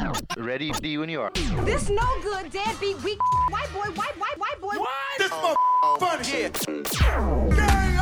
Ready when you are. This no good, deadbeat, weak, white boy. What? This motherfucker Gang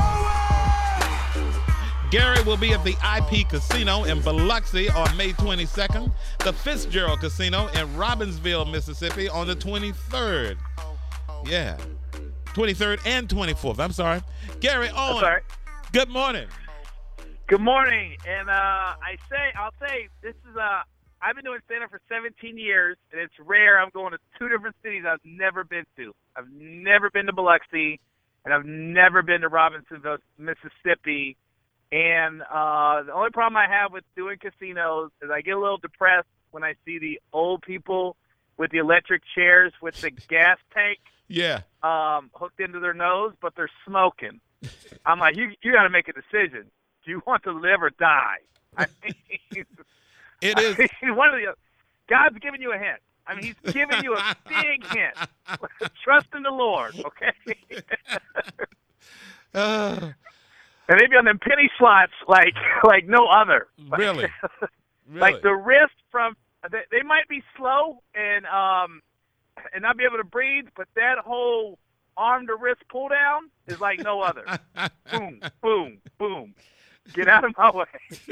over! Gary will be at the IP Casino in Biloxi on May 22nd, the Fitzgerald Casino in Robbinsville, Mississippi on the 23rd. Yeah, 23rd and 24th. I'm sorry. Gary Owen, Sorry. good morning. Good morning, and I'll say this is I've been doing stand-up for 17 years, and it's rare. I'm going to 2 different cities I've never been to. I've never been to Biloxi, and I've never been to Robinsonville, Mississippi. And the only problem I have with doing casinos is I get a little depressed when I see the old people with the electric chairs with the gas tank hooked into their nose, but they're smoking. I'm like, you got to make a decision. Do you want to live or die? I mean, It is. One of the God's giving you a hint. I mean, He's giving you a big hint. Trust in the Lord, okay? And they be on them penny slots like no other. Really? Like the wrist from they might be slow and not be able to breathe, but that whole arm to wrist pull down is like no other. Boom, boom, boom. Get out of my way.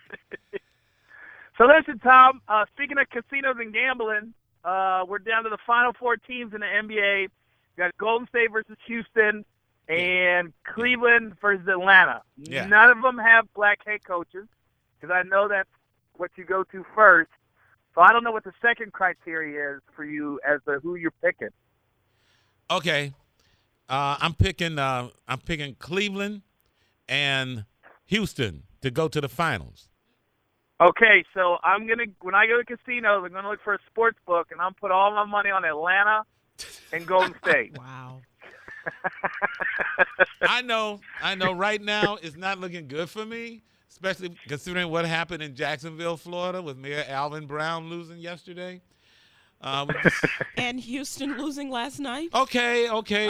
So listen, Tom, speaking of casinos and gambling, we're down to the final 4 teams in the NBA. We got Golden State versus Houston and Cleveland versus Atlanta. Yeah. None of them have black head coaches because I know that's what you go to first. So I don't know what the second criteria is for you as to who you're picking. Okay. I'm picking Cleveland and Houston to go to the finals. Okay, so when I go to casinos, I'm gonna look for a sports book, and I'm put all my money on Atlanta and Golden State. Wow. I know. Right now, it's not looking good for me, especially considering what happened in Jacksonville, Florida, with Mayor Alvin Brown losing yesterday. And Houston losing last night? Okay.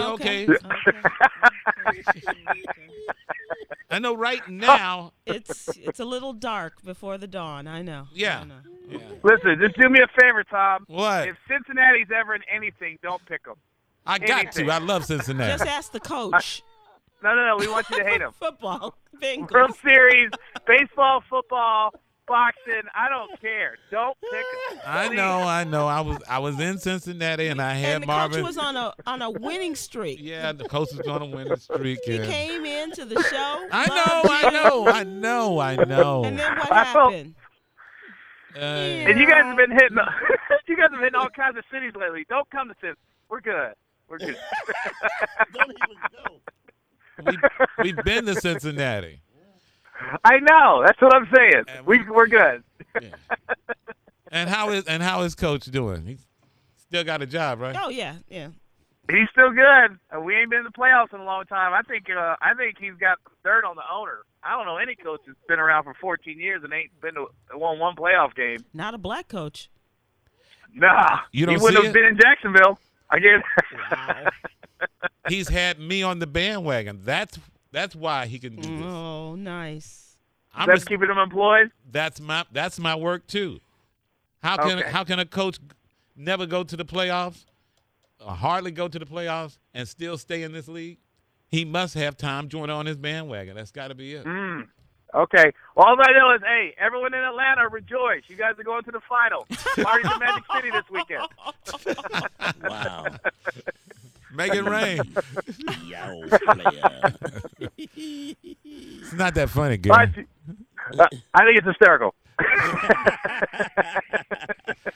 I know right now. It's a little dark before the dawn. I know. Yeah. I know. Yeah. Listen, just do me a favor, Tom. What? If Cincinnati's ever in anything, don't pick them. I got to. I love Cincinnati. Just ask the coach. No. We want you to hate them. Football. Bengals. World Series, baseball, football, boxing. I don't care. Don't pick them. I know. I was in Cincinnati, and I had And the Marvin. coach was on a winning streak. Yeah, the coach was on a winning streak. He and came into the show. I know. And then what happened? And you guys have been hitting. You guys have been hitting all kinds of cities lately. Don't come to Cincinnati. We're good. Don't even go. We've been to Cincinnati. I know. That's what I'm saying. And We're good. Yeah. And how is Coach doing? He still got a job, right? Oh yeah. He's still good. We ain't been in the playoffs in a long time. I think he's got dirt on the owner. I don't know any coach that's been around for 14 years and ain't won one playoff game. Not a black coach. Nah, You don't he wouldn't see have it? been in Jacksonville. I get. Wow. He's had me on the bandwagon. That's why he can do this. Oh, nice. That's keeping him employed. That's my work too. How can a coach never go to the playoffs, or hardly go to the playoffs, and still stay in this league? He must have Tom Joyner on his bandwagon. That's got to be it. Okay. Well, all I know is, hey, everyone in Atlanta, rejoice! You guys are going to the final. Parties in Magic City this weekend. Wow. Make it rain. Yo, player. It's not that funny, All Gary. right, I think it's hysterical.